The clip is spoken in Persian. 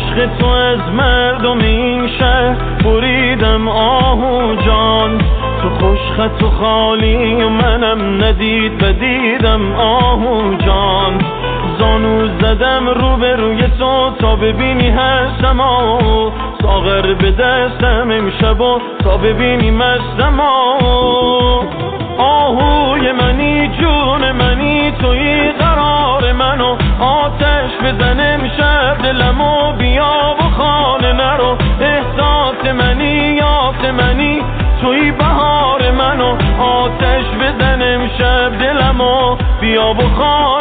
عشق تو از مردم این شهر بریدم آهو جان، تو خوش خط و خالی و منم ندید بدیدم آهو جان. زانو زدم روبروی تو تا ببینی هستم آهو، ساغر به دستم امشب و تا ببینی مستم آهو. آهوی منی جون منی توی قرار منو، آتش بزن امشب دلمو بیا و خانه نرو. احساس منی یاس منی توی بهار منو، آتش بزن امشب دلمو بیا و خانه